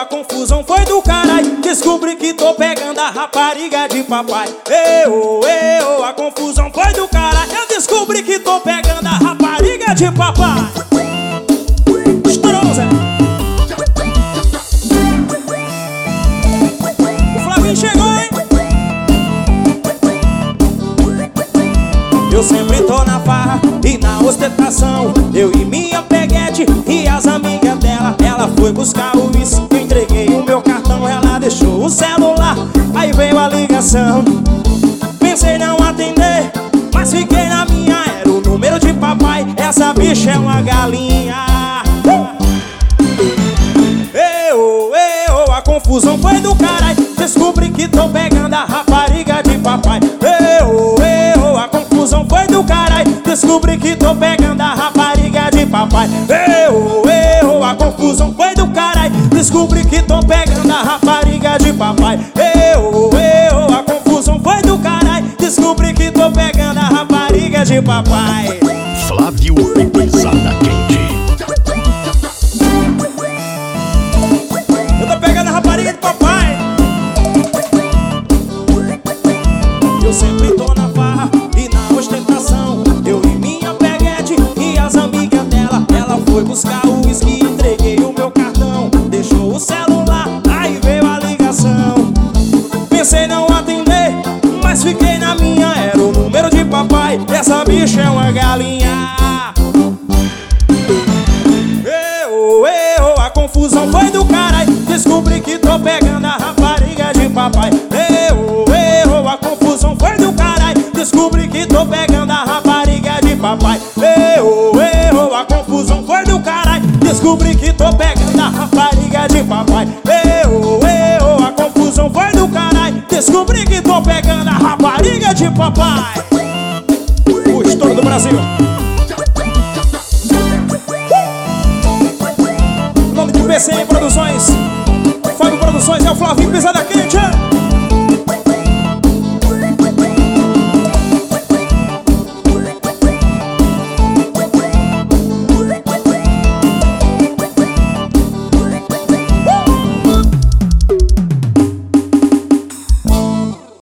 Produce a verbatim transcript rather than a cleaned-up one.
confusão foi do caralho. Descobri que tô pegando a rapariga de papai. Eu, eu, a confusão foi do caralho. Eu descobri que tô pegando a rapariga de papai. Estourou, Zé. O Flavinho chegou, hein? Eu sempre tô na farra e na ostentação. Eu e minha peguete e as amigas dela. Ela foi buscar o uísque, eu entreguei o meu cartão. Ela deixou o celular, aí veio a ligação. Pensei não atender, mas fiquei na minha. Era o número de papai, essa bicha é uma galinha. Eu, eu, a confusão foi do caralho. Descobri que tô pegando a rapariga de papai. Eu, eu, a confusão foi do caralho. Descobri que tô pegando a rapariga de papai. Eu, eu, a confusão foi do caralho. Descobri que tô pegando a rapariga de papai. Eu, eu, a confusão foi do caralho. Descobri que tô pegando a rapariga de papai. Flávio Pisada Quente. Eu tô pegando a rapariga de papai. Eu sempre tô na farra e na ostentação. Eu e minha peguete e as amigas dela. Ela foi buscar o uísque, entreguei o meu cartão. Deixou o celular, aí veio a ligação. Pensei não atender, mas fiquei na minha. Era o número de papai, essa bicha é uma galinha. Eu, eu, a confusão foi do caralho. Descobri que tô pegando a rapariga de papai. Eu, eu, a confusão foi do caralho. Descobri que tô pegando a rapariga de papai. Eu, eu, a confusão foi do caralho. Descobri que tô pegando a rapariga de papai. Eu, eu, a confusão foi do caralho. Descobri que tô pegando a rapariga de papai. O estouro do Brasil. O nome de P C M Produções, Fábio Produções, é o Flavinho Pisada Quente.